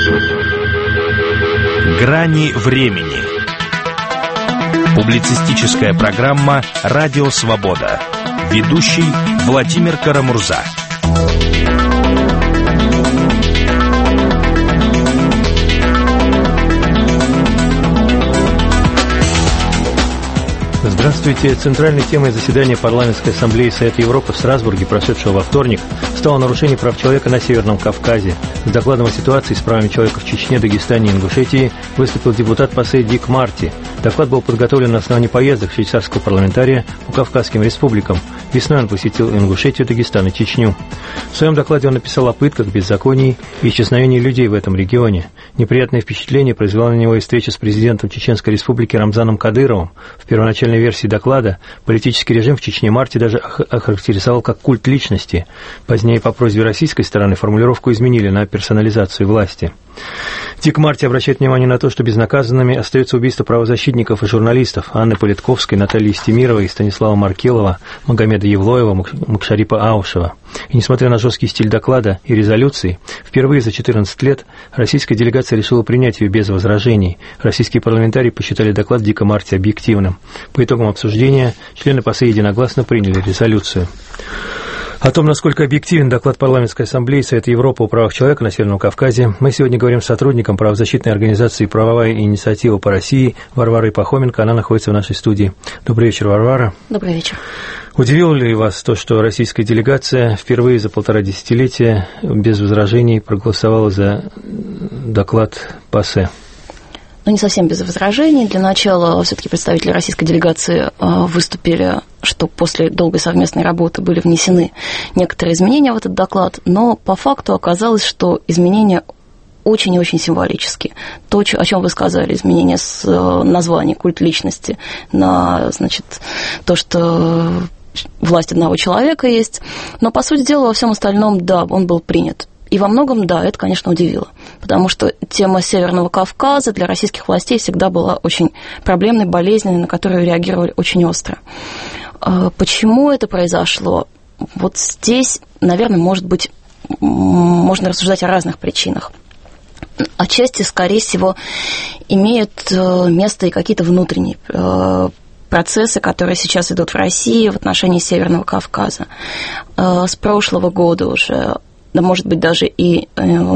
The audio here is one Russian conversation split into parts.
Грани времени. Публицистическая программа «Радио Свобода». Ведущий Владимир Карамурза. Здравствуйте. Центральной темой заседания Парламентской ассамблеи Совета Европы в Страсбурге, прошедшего во вторник, стало нарушение прав человека на Северном Кавказе. С докладом о ситуации с правами человека в Чечне, Дагестане и Ингушетии выступил депутат ПАСЕ Дик Марти. Доклад был подготовлен на основании поездок швейцарского парламентария по Кавказским республикам. Весной он посетил Ингушетию, Дагестан и Чечню. В своем докладе он написал о пытках, беззаконии и исчезновении людей в этом регионе. Неприятное впечатление произвела на него и встреча с президентом Чеченской республики Рамзаном Кадыровым. В первоначальной версии доклада политический режим в Чечне Марти даже охарактеризовал как культ личности. Позднее по просьбе российской стороны формулировку изменили на персонализацию власти. Дик Марти обращает внимание на то, что безнаказанными остаются убийства правозащитников и журналистов Анны Политковской, Натальи Стемировой, Станислава Маркелова, Магомеда Евлоева, Макшарипа Аушева. И несмотря на жесткий стиль доклада и резолюции, впервые за 14 лет российская делегация решила принять ее без возражений. Российские парламентарии посчитали доклад Дика Марти объективным. По итогам обсуждения члены ПАСЕ единогласно приняли резолюцию. О том, насколько объективен доклад Парламентской ассамблеи Совета Европы о правах человека на Северном Кавказе, мы сегодня говорим с сотрудником правозащитной организации «Правовая инициатива по России» Варварой Пахоменко. Она находится в нашей студии. Добрый вечер, Варвара. Добрый вечер. Удивило ли вас то, что российская делегация впервые за 1,5 десятилетия без возражений проголосовала за доклад ПАСЕ? Не совсем без возражений. Для начала все-таки представители российской делегации выступили, что после долгой совместной работы были внесены некоторые изменения в этот доклад, но по факту оказалось, что изменения очень и очень символические. То, о чем вы сказали, изменение с названия «Культ личности» на, то, что власть одного человека есть. Но, по сути дела, во всем остальном, да, он был принят. И во многом, да, это, конечно, удивило, потому что тема Северного Кавказа для российских властей всегда была очень проблемной, болезненной, на которую реагировали очень остро. Почему это произошло? Вот здесь, наверное, может быть, можно рассуждать о разных причинах. Отчасти, скорее всего, имеют место и какие-то внутренние процессы, которые сейчас идут в России в отношении Северного Кавказа. С прошлого года уже, да, может быть, даже и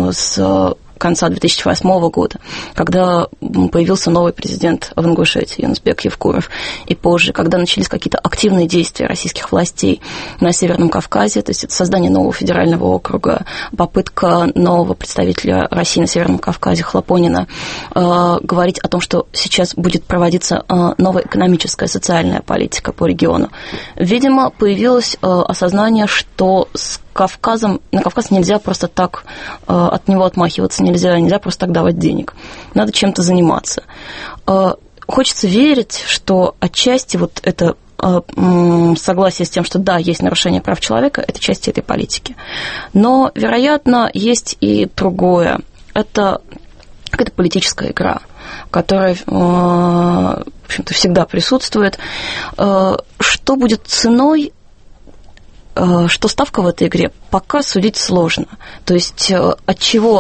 с конца 2008 года, когда появился новый президент в Ингушетии, Юнусбек Евкуров, и позже, когда начались какие-то активные действия российских властей на Северном Кавказе, то есть это создание нового федерального округа, попытка нового представителя России на Северном Кавказе, Хлопонина, говорить о том, что сейчас будет проводиться новая экономическая, социальная политика по региону. Видимо, появилось осознание, что на Кавказ нельзя просто так от него отмахиваться, нельзя просто так давать денег. Надо чем-то заниматься. Хочется верить, что отчасти вот это согласие с тем, что да, есть нарушение прав человека, это часть этой политики. Но, вероятно, есть и другое. Это какая-то политическая игра, которая, в общем-то, всегда присутствует. Что будет ценой, что ставка в этой игре, пока судить сложно. То есть от чего,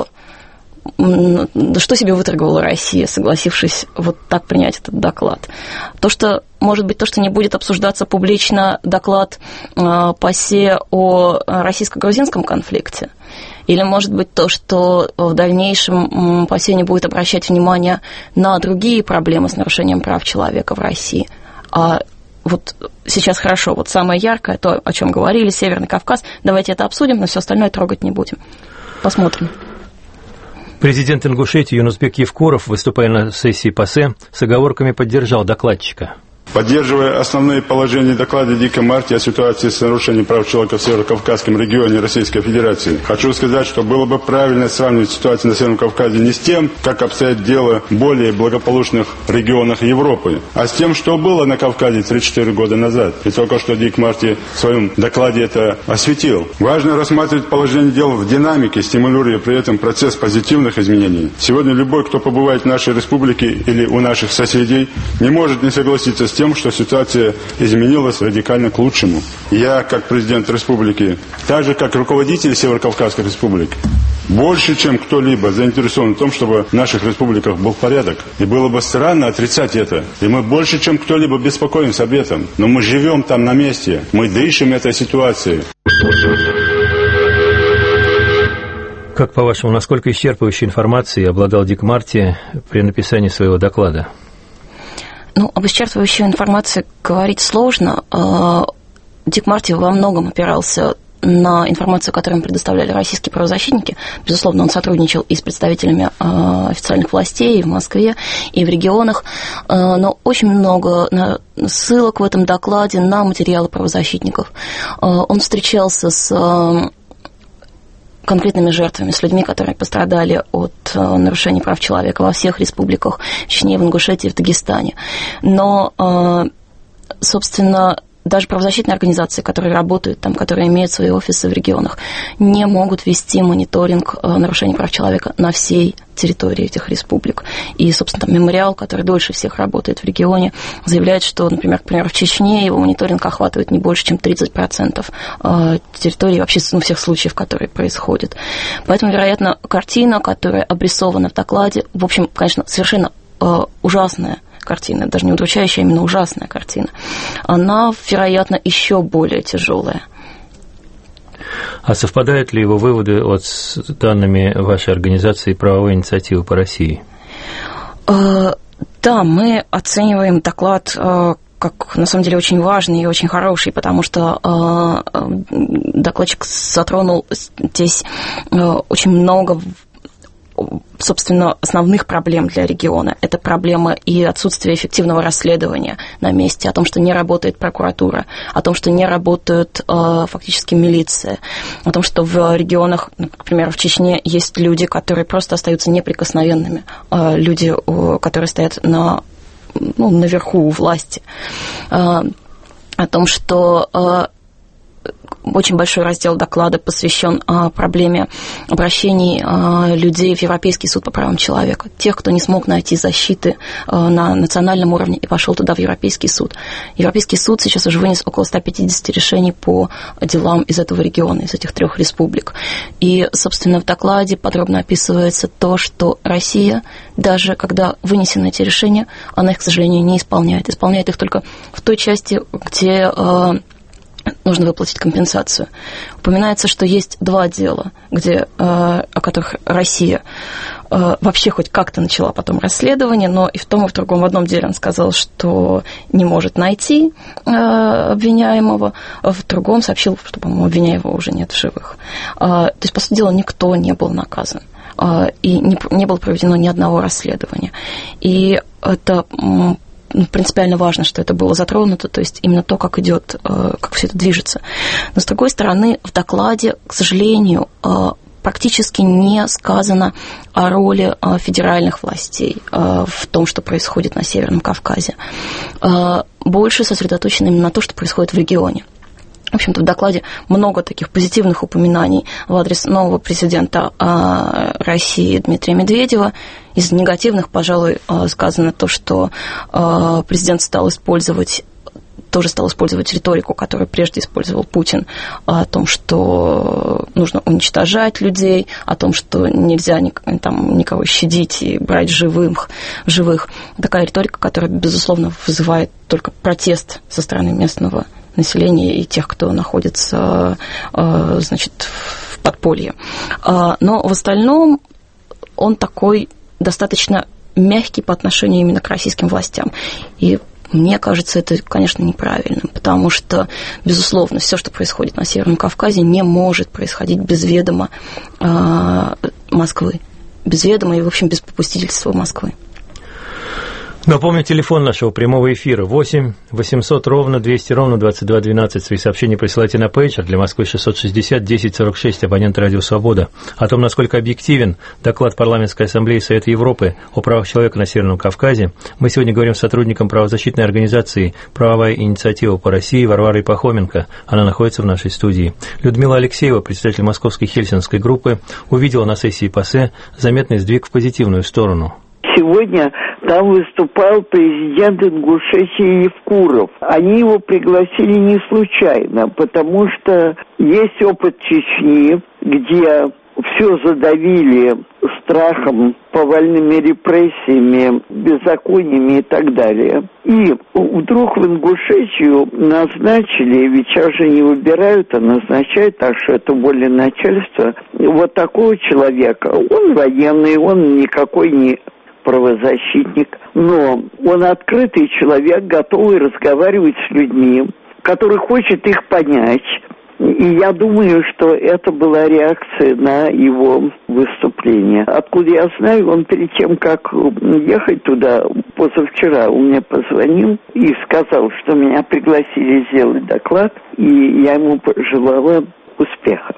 что себе выторговала Россия, согласившись вот так принять этот доклад? То, что, может быть, то, что не будет обсуждаться публично доклад ПАСЕ о российско-грузинском конфликте? Или, может быть, то, что в дальнейшем ПАСЕ не будет обращать внимание на другие проблемы с нарушением прав человека в России? Вот сейчас хорошо, вот самое яркое, то, о чем говорили, Северный Кавказ, давайте это обсудим, но все остальное трогать не будем. Посмотрим. Президент Ингушетии Юнусбек Евкуров, выступая на сессии ПАСЕ, с оговорками поддержал докладчика. Поддерживая основные положения доклада Дика Марти о ситуации с нарушением прав человека в Северо-Кавказском регионе Российской Федерации, хочу сказать, что было бы правильно сравнивать ситуацию на Северном Кавказе не с тем, как обстоят дела в более благополучных регионах Европы, а с тем, что было на Кавказе 3-4 года назад. И только что Дик Марти в своем докладе это осветил. Важно рассматривать положение дел в динамике, стимулируя при этом процесс позитивных изменений. Сегодня любой, кто побывает в нашей республике или у наших соседей, не может не согласиться с тем, что ситуация изменилась радикально к лучшему. Я, как президент республики, так же, как руководитель Северо-Кавказской республики, больше, чем кто-либо заинтересован в том, чтобы в наших республиках был порядок. И было бы странно отрицать это. И мы больше, чем кто-либо беспокоимся об этом. Но мы живем там на месте. Мы дышим этой ситуацией. Как, по-вашему, насколько исчерпывающей информацией обладал Дик Марти при написании своего доклада? Об исчерпывающей информации говорить сложно. Дик Марти во многом опирался на информацию, которую им предоставляли российские правозащитники. Безусловно, он сотрудничал и с представителями официальных властей и в Москве, и в регионах, но очень много ссылок в этом докладе на материалы правозащитников. Он встречался с конкретными жертвами, с людьми, которые пострадали от нарушений прав человека во всех республиках, в Чечне, в Ингушетии, в Дагестане. Но, собственно, даже правозащитные организации, которые работают там, которые имеют свои офисы в регионах, не могут вести мониторинг нарушений прав человека на всей территории этих республик. И, собственно, там Мемориал, который дольше всех работает в регионе, заявляет, что, например, в Чечне его мониторинг охватывает не больше, чем 30% территории, вообще всех случаев, которые происходят. Поэтому, вероятно, картина, которая обрисована в докладе, в общем, конечно, совершенно ужасная картина, даже не удручающая, а именно ужасная картина, она, вероятно, еще более тяжелая. А совпадают ли его выводы с данными вашей организации «Правовой инициативы по России»? Да, мы оцениваем доклад как, на самом деле, очень важный и очень хороший, потому что докладчик затронул здесь очень много, собственно, основных проблем для региона. Это проблема и отсутствие эффективного расследования на месте, о том, что не работает прокуратура, о том, что не работает фактически милиция, о том, что в регионах, например, в Чечне есть люди, которые просто остаются неприкосновенными, люди, которые стоят наверху у власти, о том, что очень большой раздел доклада посвящен проблеме обращений людей в Европейский суд по правам человека. Тех, кто не смог найти защиты на национальном уровне и пошел туда, в Европейский суд. Европейский суд сейчас уже вынес около 150 решений по делам из этого региона, из этих 3 республик. И, собственно, в докладе подробно описывается то, что Россия, даже когда вынесены эти решения, она их, к сожалению, не исполняет. Исполняет их только в той части, где нужно выплатить компенсацию. Упоминается, что есть 2 дела, о которых Россия вообще хоть как-то начала потом расследование, но и в том, и в другом. В одном деле он сказал, что не может найти обвиняемого, а в другом сообщил, что, по-моему, обвиняемого уже нет в живых. То есть, по сути дела, никто не был наказан. И не было проведено ни одного расследования. И это принципиально важно, что это было затронуто, то есть именно то, как идет, как все это движется. Но, с другой стороны, в докладе, к сожалению, практически не сказано о роли федеральных властей в том, что происходит на Северном Кавказе. Больше сосредоточено именно на то, что происходит в регионе. В общем-то, в докладе много таких позитивных упоминаний в адрес нового президента России Дмитрия Медведева. Из негативных, пожалуй, сказано то, что президент стал использовать риторику, которую прежде использовал Путин, о том, что нужно уничтожать людей, о том, что нельзя никого щадить и брать живых. Такая риторика, которая, безусловно, вызывает только протест со стороны местного населения и тех, кто находится, в подполье. Но в остальном он такой достаточно мягкий по отношению именно к российским властям. И мне кажется, это, конечно, неправильным, потому что, безусловно, все, что происходит на Северном Кавказе, не может происходить без ведома Москвы. Без ведома и, в общем, без попустительства Москвы. Напомню, телефон нашего прямого эфира 8 800 ровно 200 ровно 22 12. Свои сообщения присылайте на пейджер для Москвы 660 1046, абонент «Радио Свобода». О том, насколько объективен доклад Парламентской ассамблеи Совета Европы о правах человека на Северном Кавказе, мы сегодня говорим с сотрудником правозащитной организации «Правовая инициатива по России» Варварой Пахоменко. Она находится в нашей студии. Людмила Алексеева, председатель Московской Хельсинской группы, увидела на сессии ПАСЕ заметный сдвиг в позитивную сторону. Сегодня Там выступал президент Ингушетии Евкуров. Они его пригласили не случайно, потому что есть опыт Чечни, где все задавили страхом, повальными репрессиями, беззакониями и так далее. И вдруг в Ингушетию назначили, ведь сейчас же не выбирают, а назначают, так что это воля начальства, вот такого человека. Он военный, он никакой не правозащитник, но он открытый человек, готовый разговаривать с людьми, который хочет их понять. И я думаю, что это была реакция на его выступление. Откуда я знаю, он перед тем, как ехать туда, позавчера он мне позвонил и сказал, что меня пригласили сделать доклад, и я ему пожелала успеха.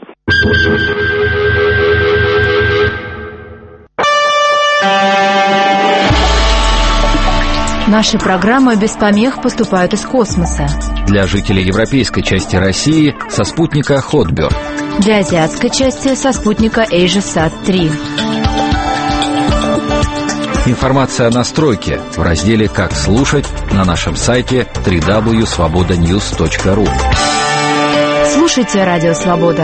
Наши программы без помех поступают из космоса. Для жителей европейской части России со спутника Hotbird. Для азиатской части со спутника AsiaSat-3. Информация о настройке в разделе «Как слушать» на нашем сайте www.svobodanews.ru. Слушайте Радио Свобода.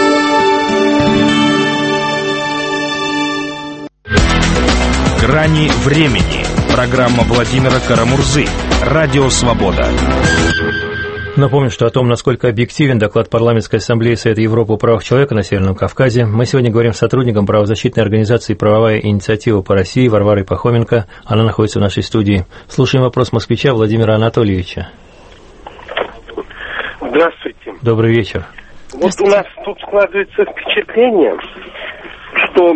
«Грани времени». Программа Владимира Карамурзы. Радио «Свобода». Напомню, что о том, насколько объективен доклад Парламентской ассамблеи Совета Европы о правах человека на Северном Кавказе, мы сегодня говорим с сотрудником правозащитной организации «Правовая инициатива по России» Варварой Пахоменко. Она находится в нашей студии. Слушаем вопрос москвича Владимира Анатольевича. Здравствуйте. Добрый вечер. Вот у нас тут складывается впечатление, что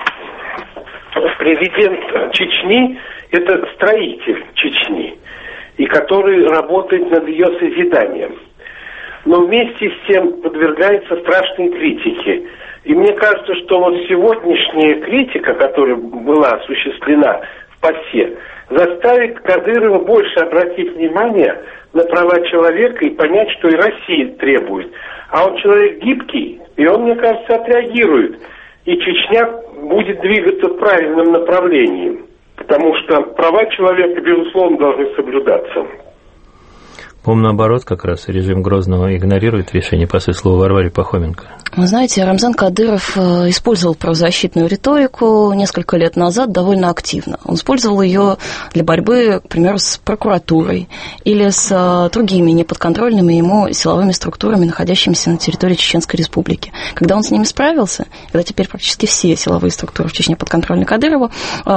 президент Чечни – это строитель Чечни, и который работает над ее созиданием. Но вместе с тем подвергается страшной критике. И мне кажется, что вот сегодняшняя критика, которая была осуществлена в ПАСЕ, заставит Кадырова больше обратить внимание на права человека и понять, что и Россия требует. А он человек гибкий, и он, мне кажется, отреагирует. И Чечня будет двигаться в правильном направлении. Потому что права человека, безусловно, должны соблюдаться. По-моему, наоборот, как раз режим Грозного игнорирует решение, по слову Варваре Пахоменко. Вы знаете, Рамзан Кадыров использовал правозащитную риторику несколько лет назад довольно активно. Он использовал ее для борьбы, к примеру, с прокуратурой или с другими неподконтрольными ему силовыми структурами, находящимися на территории Чеченской Республики. Когда он с ними справился, когда теперь практически все силовые структуры в Чечне подконтрольны Кадырову,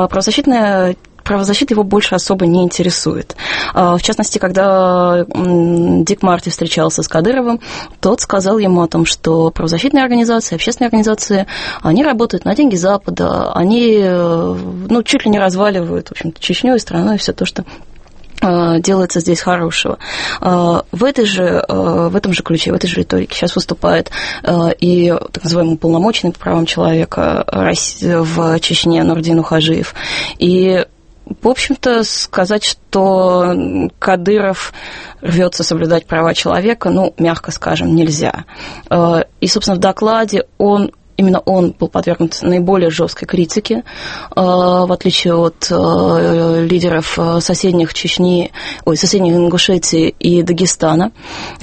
правозащита его больше особо не интересует. В частности, когда Дик Марти встречался с Кадыровым, тот сказал ему о том, что правозащитные организации, общественные организации, они работают на деньги Запада, они чуть ли не разваливают, в общем-то, Чечню и страну, и все то, что делается здесь хорошего. В этом же ключе, в этой же риторике сейчас выступает и так называемый уполномоченный по правам человека в Чечне Нурдин Ухажиев. И в общем-то, сказать, что Кадыров рвется соблюдать права человека, мягко скажем, нельзя. И, собственно, в докладе именно он был подвергнут наиболее жесткой критике, в отличие от лидеров соседних Ингушетии и Дагестана.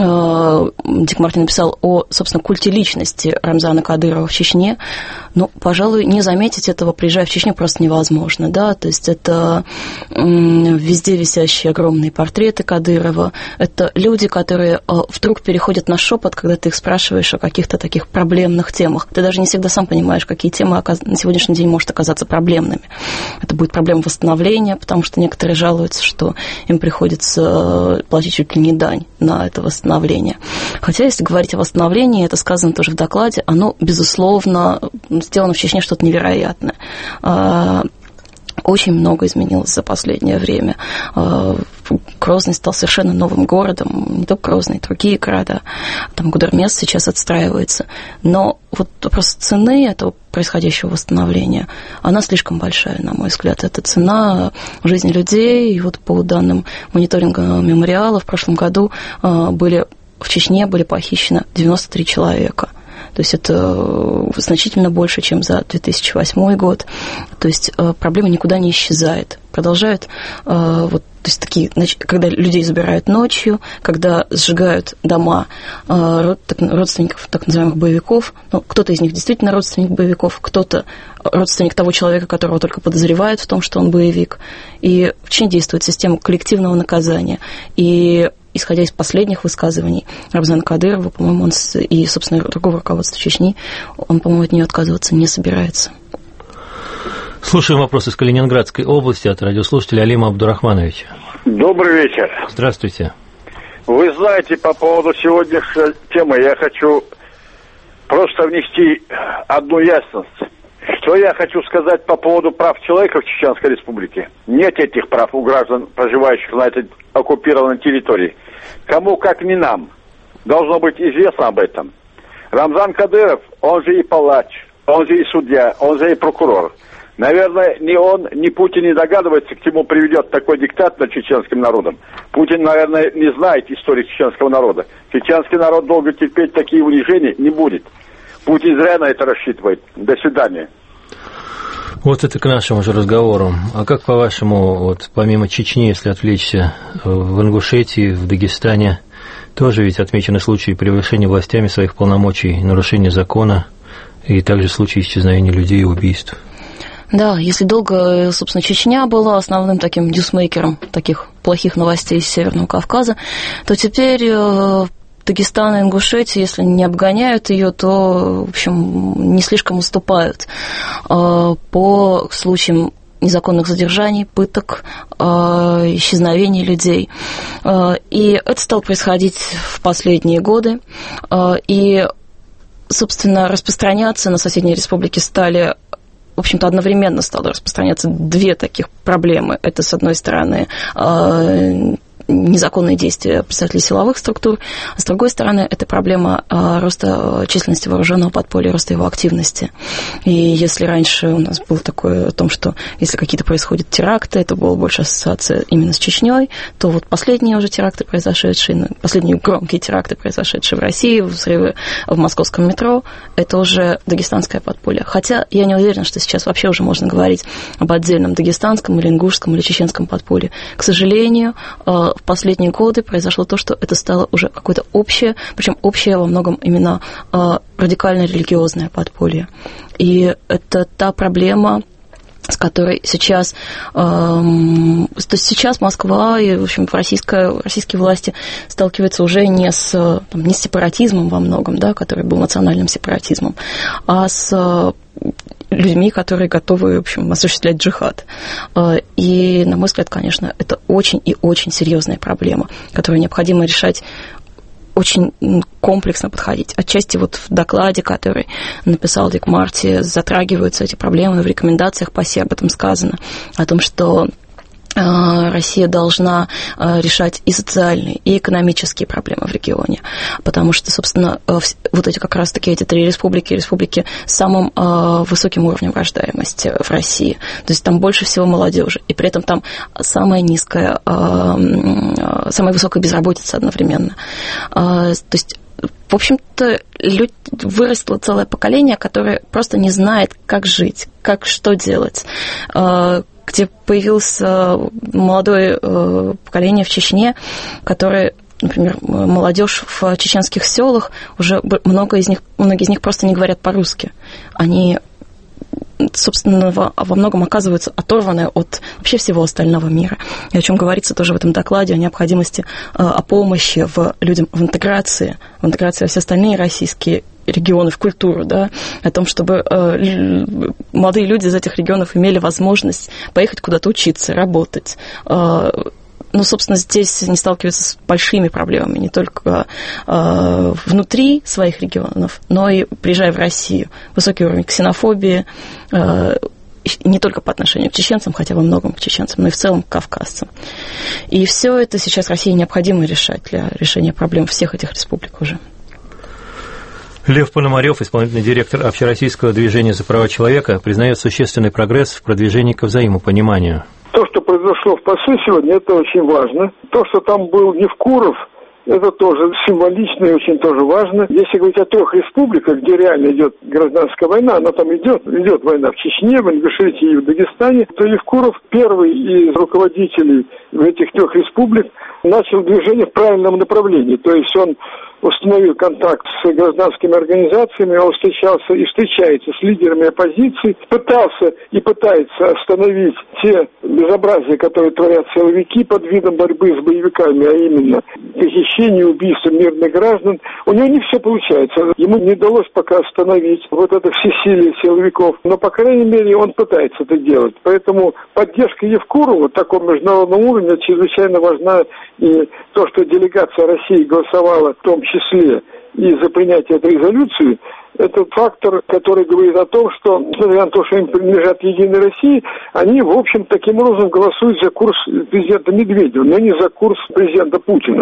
Дик Марти написал о, собственно, культе личности Рамзана Кадырова в Чечне. Пожалуй, не заметить этого, приезжая в Чечню, просто невозможно. Да? То есть это везде висящие огромные портреты Кадырова. Это люди, которые вдруг переходят на шепот, когда ты их спрашиваешь о каких-то таких проблемных темах. Ты даже не всегда сам понимаешь, какие темы на сегодняшний день может оказаться проблемными. Это будет проблема восстановления, потому что некоторые жалуются, что им приходится платить чуть ли не дань на это восстановление. Хотя, если говорить о восстановлении, это сказано тоже в докладе, оно, безусловно, сделано в Чечне что-то невероятное. Очень много изменилось за последнее время. Грозный стал совершенно новым городом, не только Грозный, другие города. Там Гудермес сейчас отстраивается. Но вот вопрос цены этого происходящего восстановления, она слишком большая, на мой взгляд. Это цена жизни людей. И вот по данным мониторинга мемориала в прошлом году в Чечне были похищено 93 человека. То есть это значительно больше, чем за 2008 год. То есть проблема никуда не исчезает. Продолжают вот, то есть такие, когда людей забирают ночью, когда сжигают дома родственников так называемых боевиков. Ну, кто-то из них действительно родственник боевиков, кто-то родственник того человека, которого только подозревают в том, что он боевик. И в Чечне действует система коллективного наказания. И исходя из последних высказываний Рамзана Кадырова, по-моему, он и, собственно, другого руководства Чечни, он, по-моему, от нее отказываться не собирается. Слушаем вопрос из Калининградской области от радиослушателя Алима Абдурахмановича. Добрый вечер. Здравствуйте. Вы знаете, по поводу сегодняшней темы я хочу просто внести одну ясность. Что я хочу сказать по поводу прав человека в Чеченской Республике. Нет этих прав у граждан, проживающих на этой оккупированной территории. Кому, как не нам, должно быть известно об этом. Рамзан Кадыров, он же и палач, он же и судья, он же и прокурор. Наверное, ни он, ни Путин не догадывается, к чему приведет такой диктат над чеченским народом. Путин, наверное, не знает истории чеченского народа. Чеченский народ долго терпеть такие унижения не будет. Путин зря на это рассчитывает. До свидания. Вот это к нашему же разговору. А как, по-вашему, вот помимо Чечни, если отвлечься, в Ингушетии, в Дагестане, тоже ведь отмечены случаи превышения властями своих полномочий, нарушения закона, и также случаи исчезновения людей и убийств? Да, если долго, собственно, Чечня была основным таким ньюсмейкером таких плохих новостей из Северного Кавказа, то теперь Дагестан и Ингушетия, если не обгоняют ее, то, в общем, не слишком уступают по случаям незаконных задержаний, пыток, исчезновений людей. И это стало происходить в последние годы. И, собственно, распространяться на соседние республики стали... В общем-то, одновременно стало распространяться две таких проблемы. Это, с одной стороны, незаконные действия представителей силовых структур, а с другой стороны, это проблема роста численности вооруженного подполья, роста его активности. И если раньше у нас было такое о том, что если какие-то происходят теракты, это была больше ассоциация именно с Чечней, то вот последние уже теракты, произошедшие, последние громкие теракты, произошедшие в России, взрывы в московском метро, это уже дагестанское подполье. Хотя я не уверена, что сейчас вообще уже можно говорить об отдельном дагестанском или ингушском или чеченском подполье. К сожалению, в последние годы произошло то, что это стало уже какое-то общее, причем общее во многом именно радикально-религиозное подполье. И это та проблема, с которой сейчас, то есть сейчас Москва и, в общем, российские власти сталкиваются уже не с сепаратизмом во многом, да, который был национальным сепаратизмом, а с людьми, которые готовы, в общем, осуществлять джихад. И, на мой взгляд, конечно, это очень и очень серьезная проблема, которую необходимо решать очень комплексно подходить. Отчасти вот в докладе, который написал Дик Марти, затрагиваются эти проблемы, в рекомендациях ПАСЕ об этом сказано, о том, что Россия должна решать и социальные, и экономические проблемы в регионе, потому что, собственно, вот эти как раз-таки эти три республики с самым высоким уровнем рождаемости в России, то есть там больше всего молодежи, и при этом там самая высокая безработица одновременно. То есть, в общем-то, выросло целое поколение, которое просто не знает, как жить, что делать, где появилось молодое поколение в Чечне, которое, например, молодежь в чеченских селах, уже многие из них просто не говорят по-русски. Они, собственно, во многом оказываются оторваны от вообще всего остального мира. И о чем говорится тоже в этом докладе, о необходимости, о помощи людям в интеграции во все остальные российские регионы, в культуру, да, о том, чтобы молодые люди из этих регионов имели возможность поехать куда-то учиться, работать. Ну, собственно, здесь они сталкиваются с большими проблемами, не только внутри своих регионов, но и приезжая в Россию. Высокий уровень ксенофобии, не только по отношению к чеченцам, хотя во многом к чеченцам, но и в целом к кавказцам. И все это сейчас России необходимо решать для решения проблем всех этих республик уже. Лев Пономарев, исполнительный директор Общероссийского движения за права человека, признает существенный прогресс в продвижении к взаимопониманию. То, что произошло в ПАСЕ сегодня, это очень важно. То, что там был Евкуров, Это тоже символично и очень тоже важно. Если говорить о 3 республиках, где реально идет гражданская война, она там идет война в Чечне, в Ингушетии и в Дагестане, то Евкуров, первый из руководителей в этих 3 республик, начал движение в правильном направлении. То есть он установил контакт с гражданскими организациями, он встречался и встречается с лидерами оппозиции, пытался и пытается остановить те безобразия, которые творят силовики под видом борьбы с боевиками, а именно похищение, убийство мирных граждан. У него не все получается. Ему не удалось пока остановить вот это всесилие силовиков, но, по крайней мере, он пытается это делать. Поэтому поддержка Евкурова такого международного уровня чрезвычайно важна. И то, что делегация России голосовала в том числе и за принятие этой резолюции, это фактор, который говорит о том, что, несмотря на то, что им принадлежат Единой России, они, в общем, таким образом голосуют за курс президента Медведева, но не за курс президента Путина.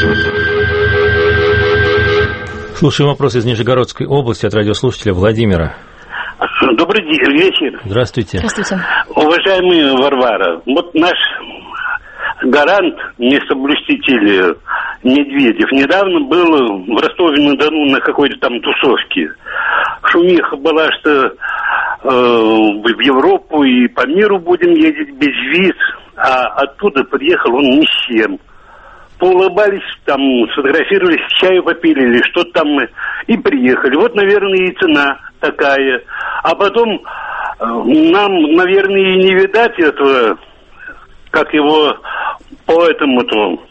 Слушаем вопрос из Нижегородской области от радиослушателя Владимира. Добрый вечер. Здравствуйте. Здравствуйте. Уважаемая Варвара, вот наш гарант, несоблюститель Медведев, недавно был в Ростове-на-Дону на какой-то там тусовке. Шумиха была, что в Европу и по миру будем ездить без виз, а оттуда приехал он ни с чем. Поулыбались, там сфотографировались, чаю попили или что-то там и приехали. Вот, наверное, и цена такая. А потом нам, наверное, и не видать этого, как его по этому-то,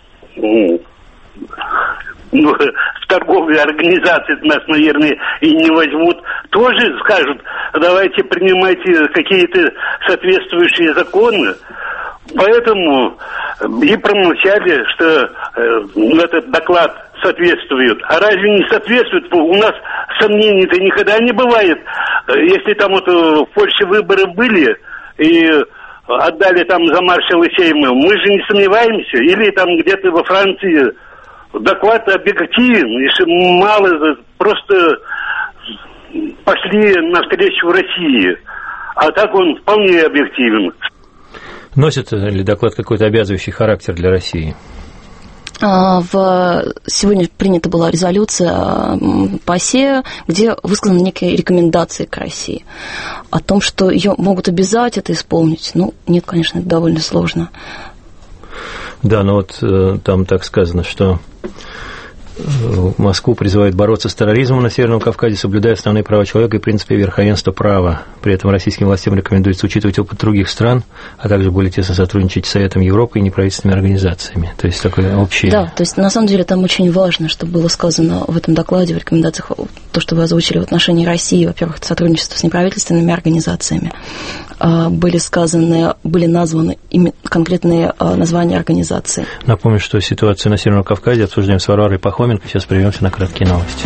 в торговой организации нас, наверное, и не возьмут. Тоже скажут, давайте принимайте какие-то соответствующие законы. Поэтому и промолчали, что этот доклад соответствует. А разве не соответствует? У нас сомнений-то никогда не бывает. Если там вот в Польше выборы были и отдали там за маршала Сейма, мы же не сомневаемся. Или там где-то во Франции доклад объективен, если мало, просто пошли навстречу России. А так он вполне объективен. Носит ли доклад какой-то обязывающий характер для России? Сегодня принята была резолюция ПАСЕ, где высказаны некие рекомендации к России. О том, что ее могут обязать это исполнить, нет, конечно, это довольно сложно. Да, но вот там так сказано, что Москву призывают бороться с терроризмом на Северном Кавказе, соблюдая основные права человека и принципы верховенства права. При этом российским властям рекомендуется учитывать опыт других стран, а также более тесно сотрудничать с Советом Европы и неправительственными организациями. То есть такое общее... Да, то есть на самом деле там очень важно, чтобы было сказано в этом докладе, в рекомендациях, то, что вы озвучили в отношении России, во-первых, сотрудничество с неправительственными организациями. Были названы конкретные названия организаций. Напомню, что ситуацию на Северном Кавказе обсуждаем с Варварой Пахоменко. Сейчас прервемся на краткие новости.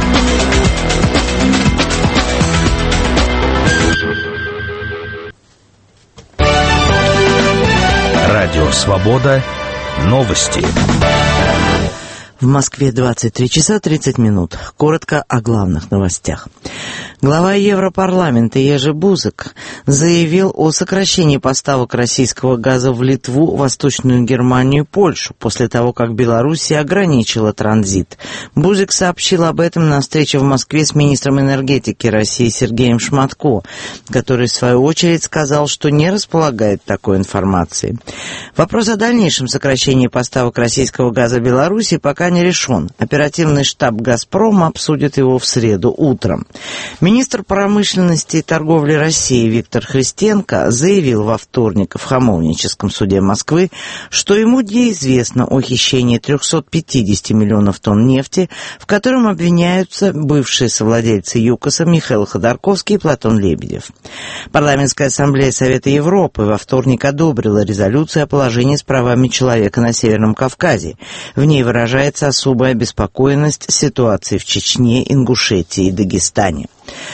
Радио «Свобода». Новости. В Москве 23 часа 30 минут. Коротко о главных новостях. Глава Европарламента Ежи Бузек заявил о сокращении поставок российского газа в Литву, Восточную Германию и Польшу после того, как Белоруссия ограничила транзит. Бузек сообщил об этом на встрече в Москве с министром энергетики России Сергеем Шматко, который, в свою очередь, сказал, что не располагает такой информацией. Вопрос о дальнейшем сокращении поставок российского газа Беларуси пока не решен. Оперативный штаб «Газпрома» обсудит его в среду утром. Министр промышленности и торговли России Виктор Христенко заявил во вторник в Хамовническом суде Москвы, что ему неизвестно о хищении 350 миллионов тонн нефти, в котором обвиняются бывшие совладельцы ЮКОСа Михаил Ходорковский и Платон Лебедев. Парламентская ассамблея Совета Европы во вторник одобрила резолюцию о положении с правами человека на Северном Кавказе. В ней выражается особая обеспокоенность ситуацией в Чечне, Ингушетии и Дагестане.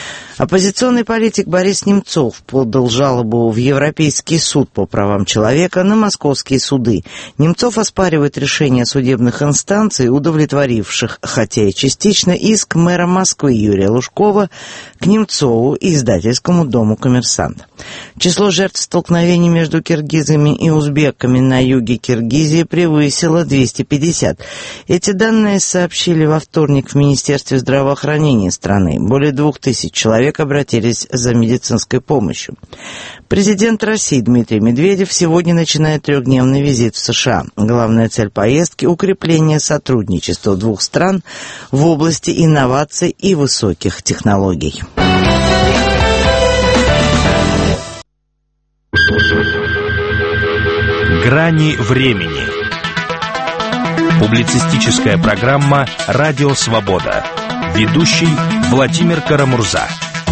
Оппозиционный политик Борис Немцов подал жалобу в Европейский суд по правам человека на московские суды. Немцов оспаривает решение судебных инстанций, удовлетворивших, хотя и частично, иск мэра Москвы Юрия Лужкова к Немцову и издательскому дому «Коммерсант». Число жертв столкновений между киргизами и узбеками на юге Киргизии превысило 250. Эти данные сообщили во вторник в Министерстве здравоохранения страны. Более 2000 человек обратились за медицинской помощью. Президент России Дмитрий Медведев сегодня начинает 3-дневный визит в США. Главная цель поездки – укрепление сотрудничества двух стран в области инноваций и высоких технологий. Грани времени. Публицистическая программа «Радио Свобода». Ведущий Владимир Карамурза.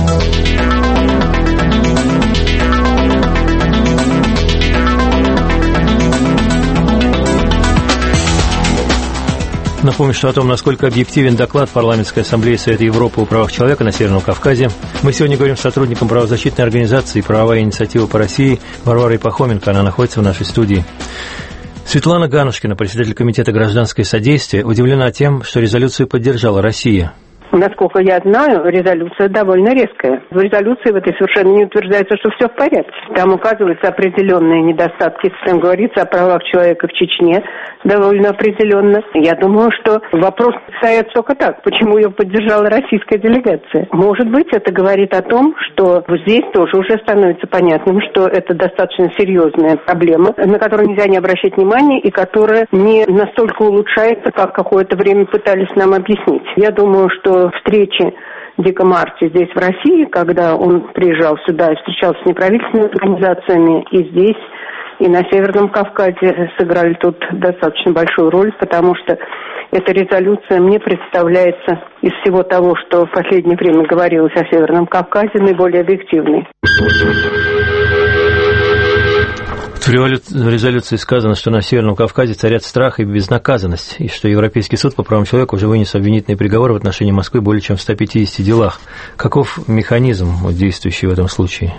Напомню, что о том, насколько объективен доклад Парламентской ассамблеи Совета Европы о правах человека на Северном Кавказе, мы сегодня говорим с сотрудником правозащитной организации «Правовая инициатива по России» Варварой Пахоменко. Она находится в нашей студии. Светлана Ганушкина, председатель Комитета гражданское содействие, удивлена тем, что резолюцию поддержала Россия. Насколько я знаю, резолюция довольно резкая. В резолюции в этой совершенно не утверждается, что все в порядке. Там указываются определенные недостатки. Там говорится о правах человека в Чечне довольно определенно. Я думаю, что вопрос стоит только так. Почему ее поддержала российская делегация? Может быть, это говорит о том, что здесь тоже уже становится понятным, что это достаточно серьезная проблема, на которую нельзя не обращать внимания и которая не настолько улучшается, как какое-то время пытались нам объяснить. Я думаю, что встречи Дика Марти здесь, в России, когда он приезжал сюда и встречался с неправительственными организациями, и здесь, и на Северном Кавказе сыграли тут достаточно большую роль, потому что эта резолюция мне представляется из всего того, что в последнее время говорилось о Северном Кавказе, наиболее объективной. В резолюции сказано, что на Северном Кавказе царят страх и безнаказанность, и что Европейский суд по правам человека уже вынес обвинительный приговор в отношении Москвы более чем в 150 делах. Каков механизм, действующий в этом случае?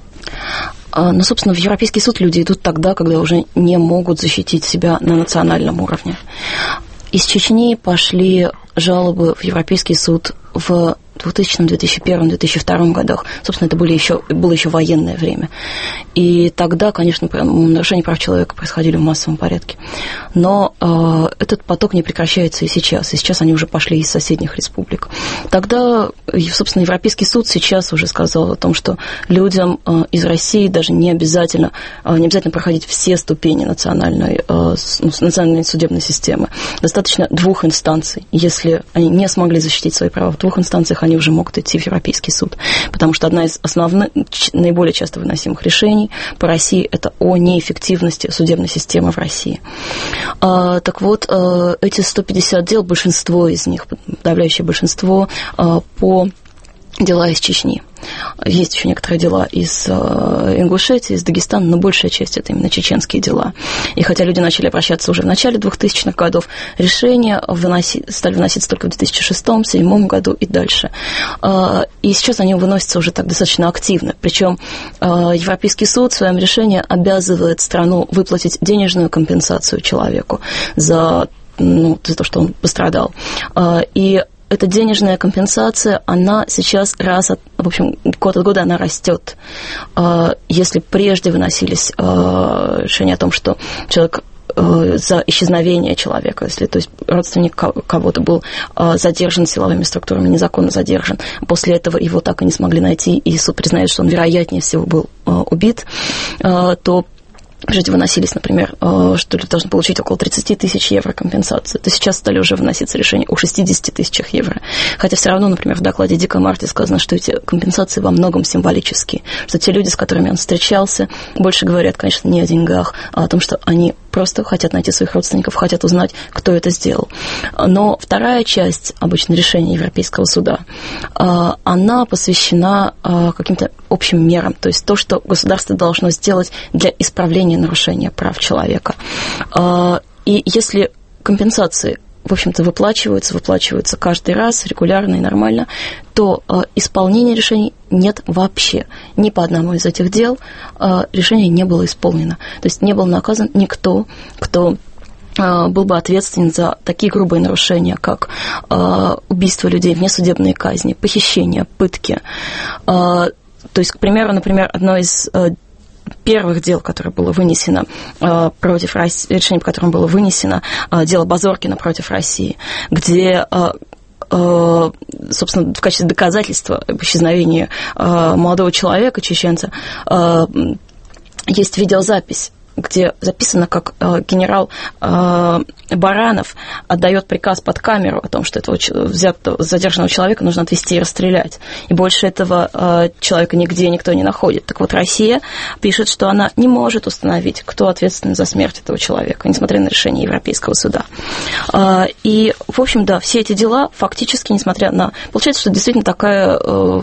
Ну, собственно, в Европейский суд люди идут тогда, когда уже не могут защитить себя на национальном уровне. Из Чечни пошли жалобы в Европейский суд в 2000, 2001, 2002 годах. Собственно, это было еще военное время. И тогда, конечно, нарушения прав человека происходили в массовом порядке. Но этот поток не прекращается и сейчас. И сейчас они уже пошли из соседних республик. Тогда, собственно, Европейский суд сейчас уже сказал о том, что людям из России даже не обязательно проходить все ступени национальной судебной системы. Достаточно 2 инстанций. Если они не смогли защитить свои права в 2 инстанциях, они уже могут идти в Европейский суд. Потому что одна из основных, наиболее часто выносимых решений по России – это о неэффективности судебной системы в России. Так вот, эти 150 дел, большинство из них, подавляющее большинство, по дела из Чечни. Есть еще некоторые дела из Ингушетии, из Дагестана, но большая часть – это именно чеченские дела. И хотя люди начали обращаться уже в начале 2000-х годов, решения стали выноситься только в 2006-2007 году и дальше. И сейчас они выносятся уже так достаточно активно. Причем Европейский суд в своем решении обязывает страну выплатить денежную компенсацию человеку за то, что он пострадал. И эта денежная компенсация, она сейчас год от года она растет. Если прежде выносились решения о том, что человек за исчезновение человека, если то есть родственник кого-то был задержан силовыми структурами, незаконно задержан, после этого его так и не смогли найти, и суд признает, что он вероятнее всего был убит, то прежде выносились, например, что люди должны получить около 30 тысяч евро компенсации, то сейчас стали уже выноситься решения о 60 тысячах евро. Хотя все равно, например, в докладе Дика Марти сказано, что эти компенсации во многом символические, что те люди, с которыми он встречался, больше говорят, конечно, не о деньгах, а о том, что они просто хотят найти своих родственников, хотят узнать, кто это сделал. Но вторая часть обычно решения Европейского суда, она посвящена каким-то общим мерам, то есть то, что государство должно сделать для исправления нарушения прав человека. И если компенсации в общем-то, выплачиваются каждый раз регулярно и нормально, то исполнения решений нет вообще. Ни по одному из этих дел решение не было исполнено. То есть не был наказан никто, кто был бы ответственен за такие грубые нарушения, как убийство людей, внесудебные казни, похищения, пытки. То есть, к примеру, например, одно из первых дел, которое было вынесено против России, решение, по которому было вынесено, дело Базоркина против России, где, собственно, в качестве доказательства об исчезновении молодого человека, чеченца, есть видеозапись, где записано, как генерал Баранов отдает приказ под камеру о том, что этого задержанного человека нужно отвезти и расстрелять. И больше этого человека нигде никто не находит. Так вот, Россия пишет, что она не может установить, кто ответственен за смерть этого человека, несмотря на решение Европейского суда. И, в общем, да, все эти дела фактически, несмотря на... Получается, что действительно такая...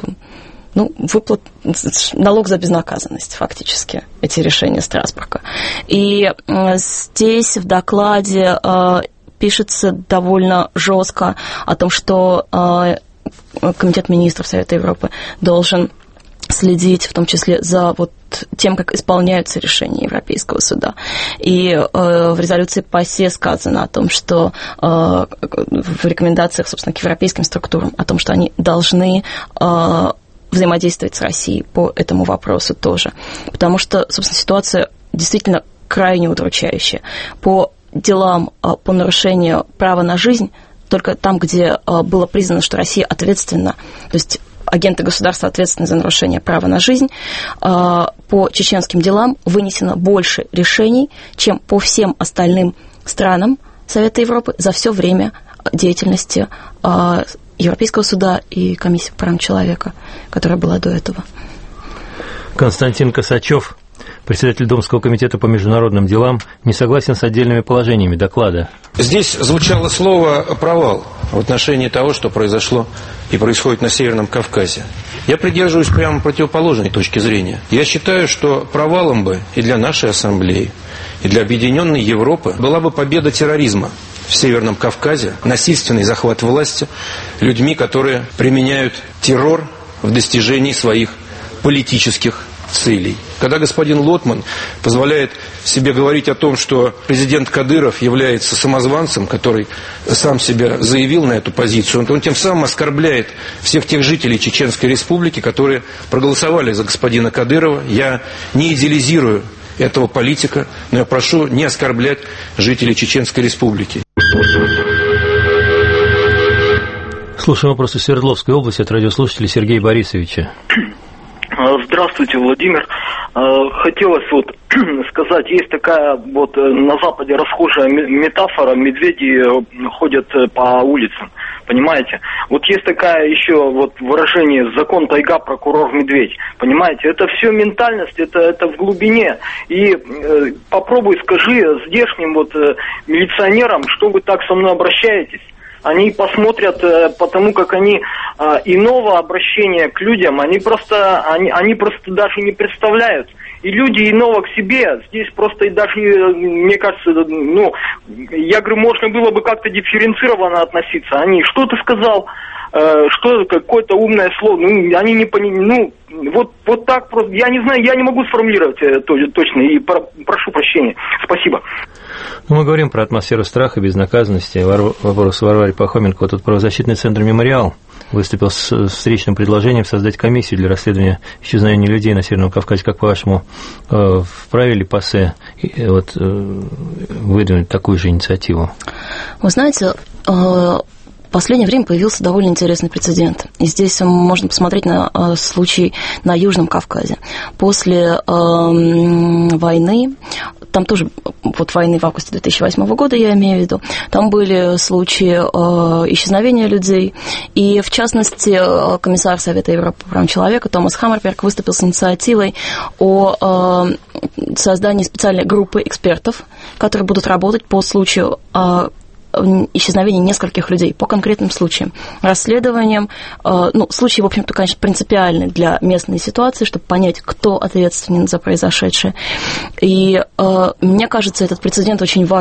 налог за безнаказанность, фактически, эти решения Страсбурга. И здесь в докладе пишется довольно жестко о том, что Комитет министров Совета Европы должен следить, в том числе, за тем, как исполняются решения Европейского суда. И в резолюции ПАСЕ сказано о том, что в рекомендациях, собственно, к европейским структурам, о том, что они должны взаимодействовать с Россией по этому вопросу тоже. Потому что, собственно, ситуация действительно крайне удручающая. По делам по нарушению права на жизнь, только там, где было признано, что Россия ответственна, то есть агенты государства ответственны за нарушение права на жизнь, по чеченским делам вынесено больше решений, чем по всем остальным странам Совета Европы за все время деятельности Европейского суда и Комиссии по правам человека, которая была до этого. Константин Косачев, председатель Думского комитета по международным делам, не согласен с отдельными положениями доклада. Здесь звучало слово «провал» в отношении того, что произошло и происходит на Северном Кавказе. Я придерживаюсь прямо противоположной точки зрения. Я считаю, что провалом бы и для нашей ассамблеи, и для объединенной Европы была бы победа терроризма в Северном Кавказе, насильственный захват власти людьми, которые применяют террор в достижении своих политических целей. Когда господин Лотман позволяет себе говорить о том, что президент Кадыров является самозванцем, который сам себя заявил на эту позицию, он тем самым оскорбляет всех тех жителей Чеченской Республики, которые проголосовали за господина Кадырова. Я не идеализирую этого политика, но я прошу не оскорблять жителей Чеченской Республики. Слушаем вопрос из Свердловской области от радиослушателя Сергея Борисовича. Здравствуйте, Владимир. Хотелось сказать, есть такая на Западе расхожая метафора: медведи ходят по улицам, понимаете? Есть такая еще выражение: закон тайга, прокурор медведь, понимаете? Это все ментальность, это в глубине. И попробуй скажи здешним милиционерам, что вы так со мной обращаетесь. Они посмотрят, потому как они иного обращения к людям, они просто даже не представляют. И люди иного к себе, здесь просто даже, мне кажется, я говорю, можно было бы как-то дифференцированно относиться. Они, что ты сказал, что какое-то умное слово, они не понимают, вот так просто, я не знаю, я не могу сформулировать точно, и прошу прощения. Спасибо. Мы говорим про атмосферу страха, безнаказанности. Вопрос Варваре Пахоменко. Правозащитный центр «Мемориал» выступил с встречным предложением создать комиссию для расследования исчезновения людей на Северном Кавказе. Как, по-вашему, вправе ли ПАСЕ выдвинуть такую же инициативу? Вы знаете, в последнее время появился довольно интересный прецедент. И здесь можно посмотреть на случай на Южном Кавказе. После войны, там тоже войны в августе 2008 года, я имею в виду, там были случаи исчезновения людей. И, в частности, комиссар Совета Европы по правам человека Томас Хаммерберг выступил с инициативой о создании специальной группы экспертов, которые будут работать по случаю исчезновения нескольких людей по конкретным случаям, расследованием. Случаи, в общем-то, конечно, принципиальны для местной ситуации, чтобы понять, кто ответственен за произошедшее. И мне кажется этот прецедент очень важным.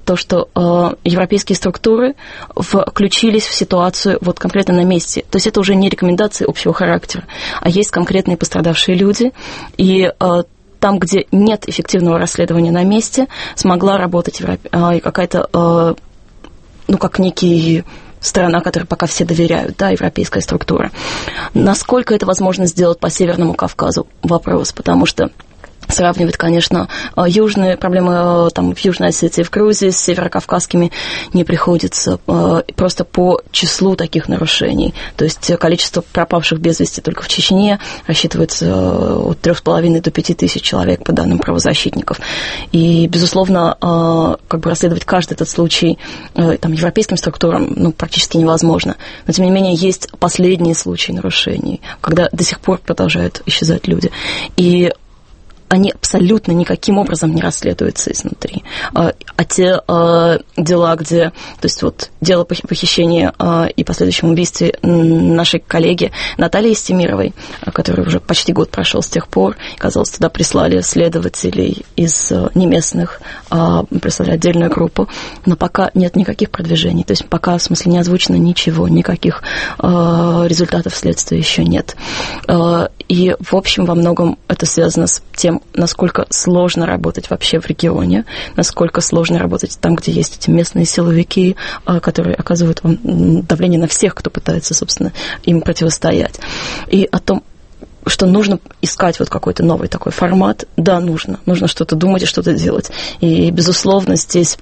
то, что европейские структуры включились в ситуацию вот конкретно на месте. То есть это уже не рекомендации общего характера, а есть конкретные пострадавшие люди, и там, где нет эффективного расследования на месте, смогла работать какая-то, как некий страна, которой пока все доверяют, да, европейская структура. Насколько это возможно сделать по Северному Кавказу? Вопрос, потому что сравнивать, конечно, южные проблемы там, в Южной Осетии, в Грузии с северокавказскими не приходится просто по числу таких нарушений. То есть количество пропавших без вести только в Чечне рассчитывается от 3,5 до 5 тысяч человек, по данным правозащитников. И, безусловно, расследовать каждый этот случай там, европейским структурам практически невозможно. Но, тем не менее, есть последние случаи нарушений, когда до сих пор продолжают исчезать люди. И они абсолютно никаким образом не расследуются изнутри. А те дела, где... То есть вот дело похищения и последующем убийстве нашей коллеги Натальи Истемировой, который уже почти год прошел с тех пор, казалось, туда прислали следователей из неместных, прислали отдельную группу, но пока нет никаких продвижений. То есть пока, в смысле, не озвучено ничего, никаких результатов следствия еще нет. И, в общем, во многом это связано с тем, насколько сложно работать вообще в регионе, насколько сложно работать там, где есть эти местные силовики, которые оказывают давление на всех, кто пытается, собственно, им противостоять. И о том, что нужно искать вот какой-то новый такой формат, да, нужно. Нужно что-то думать и что-то делать. И, безусловно, здесь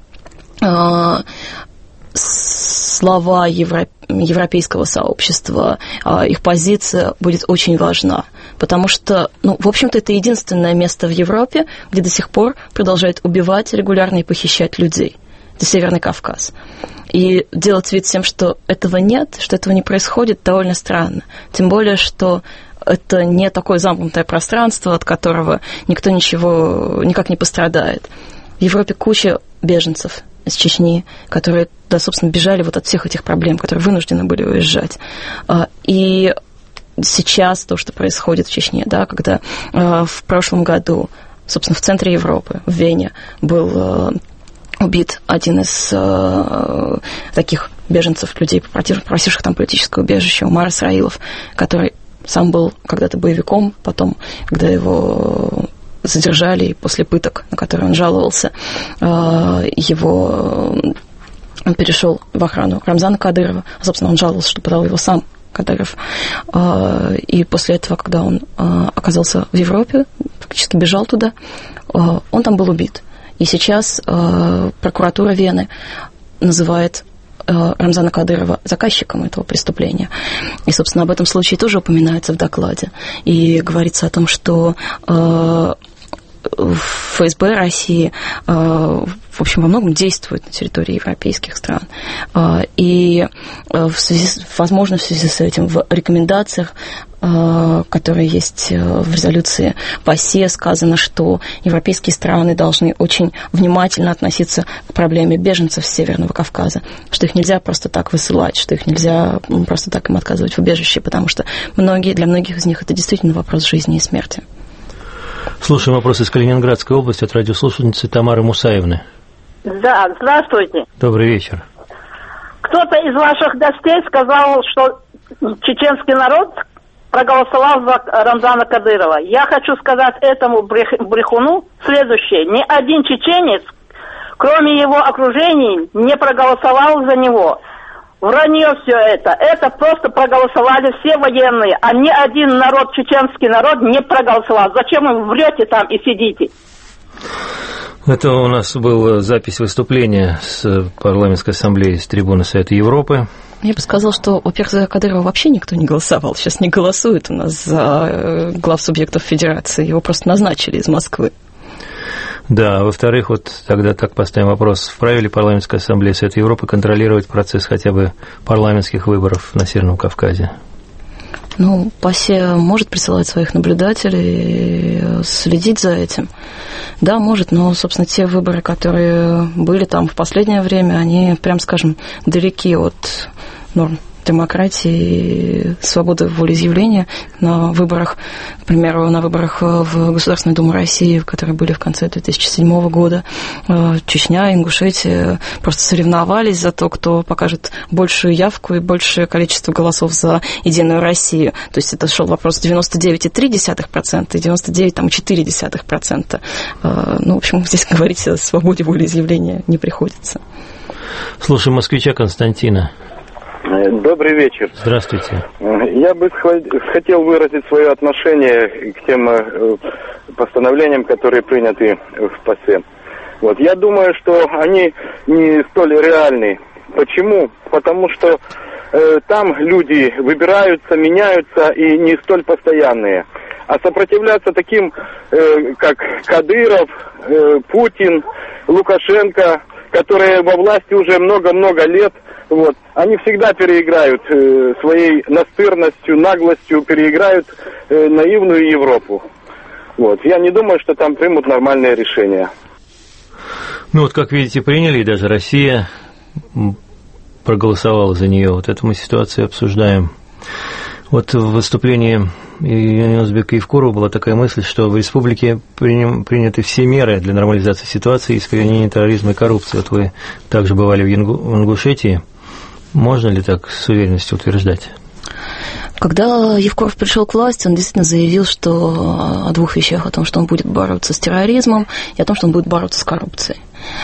слова европейского сообщества, их позиция будет очень важна, потому что, в общем-то, это единственное место в Европе, где до сих пор продолжают убивать регулярно и похищать людей. Это Северный Кавказ. И делать вид всем, что этого нет, что этого не происходит, довольно странно. Тем более, что это не такое замкнутое пространство, от которого никто никак не пострадает. В Европе куча беженцев из Чечни, которые, да, собственно, бежали вот от всех этих проблем, которые вынуждены были уезжать. И сейчас то, что происходит в Чечне, да, когда в прошлом году, собственно, в центре Европы, в Вене, был убит один из таких беженцев, людей, просивших там политическое убежище, Умар Исраилов, который сам был когда-то боевиком, потом, когда его задержали, и после пыток, на которые он жаловался, он перешел в охрану Рамзана Кадырова. Собственно, он жаловался, что подал его сам Кадыров. И после этого, когда он оказался в Европе, фактически бежал туда, он там был убит. И сейчас прокуратура Вены называет Рамзана Кадырова заказчиком этого преступления. И, собственно, об этом случае тоже упоминается в докладе. И говорится о том, что ФСБ России, в общем, во многом действует на территории европейских стран. И, возможно, в связи с этим в рекомендациях, которые есть в резолюции ПАСЕ, сказано, что европейские страны должны очень внимательно относиться к проблеме беженцев с Северного Кавказа, что их нельзя просто так высылать, что их нельзя просто так им отказывать в убежище, потому что для многих из них это действительно вопрос жизни и смерти. Слушаем вопрос из Калининградской области от радиослушательницы Тамары Мусаевны. Да, здравствуйте. Добрый вечер. Кто-то из ваших гостей сказал, что чеченский народ проголосовал за Рамзана Кадырова. Я хочу сказать этому брехуну следующее. Ни один чеченец, кроме его окружения, не проголосовал за него. Вранье все это. Это просто проголосовали все военные, а ни один народ, чеченский народ, не проголосовал. Зачем вы врете там и сидите? Это у нас была запись выступления с парламентской ассамблеи с трибуны Совета Европы. Я бы сказала, что, во-первых, за Кадырова вообще никто не голосовал. Сейчас не голосует у нас за глав субъектов Федерации. Его просто назначили из Москвы. Да, а во-вторых, вот тогда так поставим вопрос, вправе ли парламентская ассамблея Совета Европы контролировать процесс хотя бы парламентских выборов на Северном Кавказе? ПАСЕ может присылать своих наблюдателей и следить за этим. Да, может, но, собственно, те выборы, которые были там в последнее время, они, прям скажем, далеки от норм демократии, свободы волеизъявления на выборах, к примеру, на выборах в Государственную Думу России, которые были в конце 2007 года. Чечня, Ингушетия просто соревновались за то, кто покажет большую явку и большее количество голосов за Единую Россию. То есть это шел вопрос 99,3% и 99,4%. Ну, в общем, здесь говорить о свободе волеизъявления не приходится. Слушаем москвича Константина. Добрый вечер. Здравствуйте. Я бы хотел выразить свое отношение к тем постановлениям, которые приняты в ПАСЕ. Вот. Я думаю, что они не столь реальны. Почему? Потому что там люди выбираются, меняются и не столь постоянные. А сопротивляться таким, как Кадыров, Путин, Лукашенко, которые во власти уже много-много лет, вот, они всегда переиграют своей настырностью, наглостью, переиграют наивную Европу. Вот. Я не думаю, что там примут нормальное решение. Ну вот, как видите, приняли, и даже Россия проголосовала за нее. Вот эту мы ситуацию обсуждаем. Вот в выступлении Юнусбека Евкурова была такая мысль, что в республике приняты все меры для нормализации ситуации, искоренения терроризма и коррупции. Вот вы также бывали в Ингушетии. Можно ли так с уверенностью утверждать? Когда Евкуров пришел к власти, он действительно заявил, что о двух вещах: о том, что он будет бороться с терроризмом, и о том, что он будет бороться с коррупцией.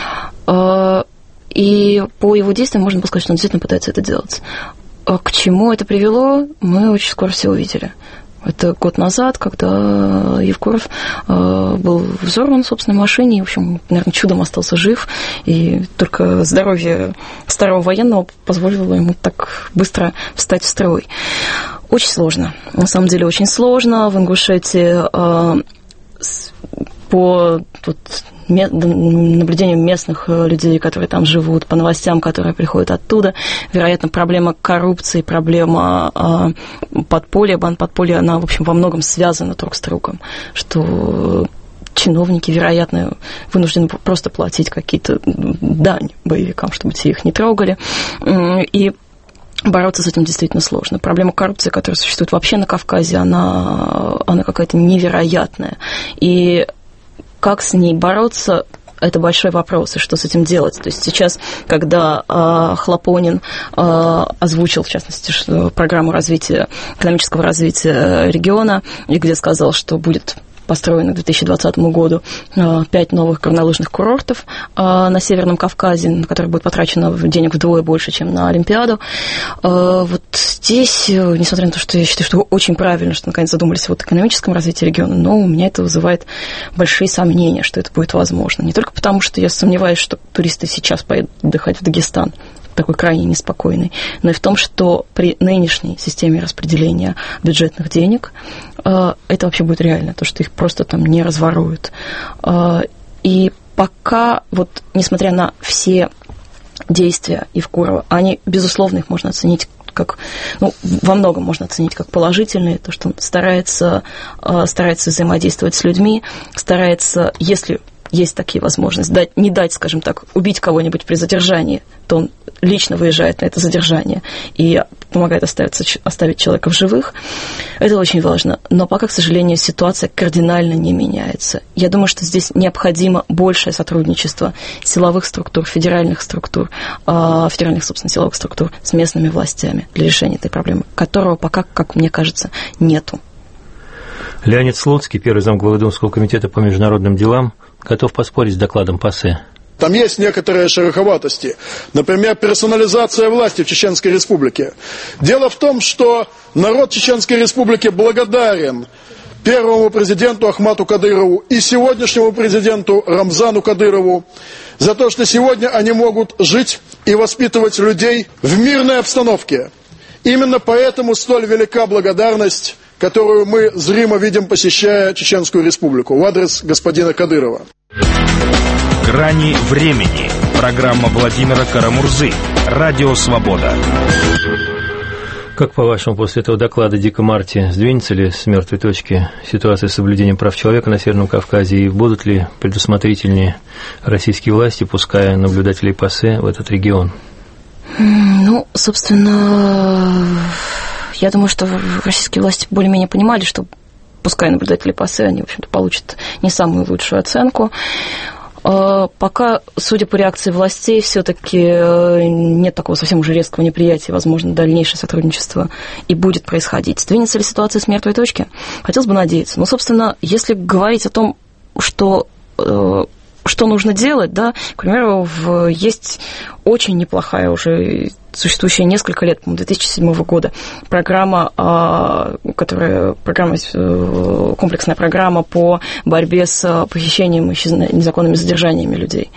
И по его действиям можно было сказать, что он действительно пытается это делать. К чему это привело, мы очень скоро все увидели. Это год назад, когда Евкуров был взорван в собственной машине, и, в общем, наверное, чудом остался жив, и только здоровье старого военного позволило ему так быстро встать в строй. Очень сложно, на самом деле очень сложно. В Ингушетии по наблюдениям местных людей, которые там живут, по новостям, которые приходят оттуда, вероятно, проблема коррупции, проблема подполья, бандподполья, она, в общем, во многом связана друг с другом, что чиновники, вероятно, вынуждены просто платить какие-то дань боевикам, чтобы те их не трогали, и бороться с этим действительно сложно. Проблема коррупции, которая существует вообще на Кавказе, она какая-то невероятная. И как с ней бороться, это большой вопрос, и что с этим делать. То есть сейчас, когда Хлопонин озвучил, в частности, программу экономического развития региона, и где сказал, что будет построено к 2020 году 5 новых горнолыжных курортов на Северном Кавказе, на которые будет потрачено денег вдвое больше, чем на Олимпиаду. Вот здесь, несмотря на то, что я считаю, что очень правильно, что наконец задумались о экономическом развитии региона, но у меня это вызывает большие сомнения, что это будет возможно. Не только потому, что я сомневаюсь, что туристы сейчас поедут отдыхать в Дагестан, такой крайне неспокойный, но и в том, что при нынешней системе распределения бюджетных денег это вообще будет реально, то, что их просто там не разворуют. И пока, вот, несмотря на все действия Евкурова, они, безусловно, их можно оценить как, ну, во многом можно оценить как положительные, то, что он старается взаимодействовать с людьми, старается, если есть такие возможности, не дать, скажем так, убить кого-нибудь при задержании, то он лично выезжает на это задержание и помогает оставить человека в живых. Это очень важно. Но пока, к сожалению, ситуация кардинально не меняется. Я думаю, что здесь необходимо большее сотрудничество силовых структур, федеральных, собственно, силовых структур с местными властями для решения этой проблемы, которого пока, как мне кажется, нету. Леонид Слуцкий, первый замглавы Думского комитета по международным делам, готов поспорить с докладом ПАСЕ. Там есть некоторые шероховатости. Например, персонализация власти в Чеченской Республике. Дело в том, что народ Чеченской Республики благодарен первому президенту Ахмату Кадырову и сегодняшнему президенту Рамзану Кадырову за то, что сегодня они могут жить и воспитывать людей в мирной обстановке. Именно поэтому столь велика благодарность, которую мы зримо видим, посещая Чеченскую Республику, в адрес господина Кадырова. «Грани времени». Программа Владимира Карамурзы. Радио «Свобода». Как, по-вашему, после этого доклада Дика Марти сдвинется ли с мертвой точки ситуация с соблюдением прав человека на Северном Кавказе, и будут ли предусмотрительнее российские власти, пуская наблюдателей ПАСЕ в этот регион? Ну, собственно, я думаю, что российские власти более-менее понимали, что пускай наблюдатели ПАСЕ, они, в общем-то, получат не самую лучшую оценку. Пока, судя по реакции властей, все-таки нет такого совсем уже резкого неприятия, возможно, дальнейшее сотрудничество и будет происходить. Сдвинется ли ситуация с мертвой точки? Хотелось бы надеяться. Но, собственно, если говорить о том, что нужно делать, да, к примеру, есть очень неплохая уже существующая несколько лет, по-моему, 2007 года, комплексная программа по борьбе с похищением и незаконными задержаниями людей.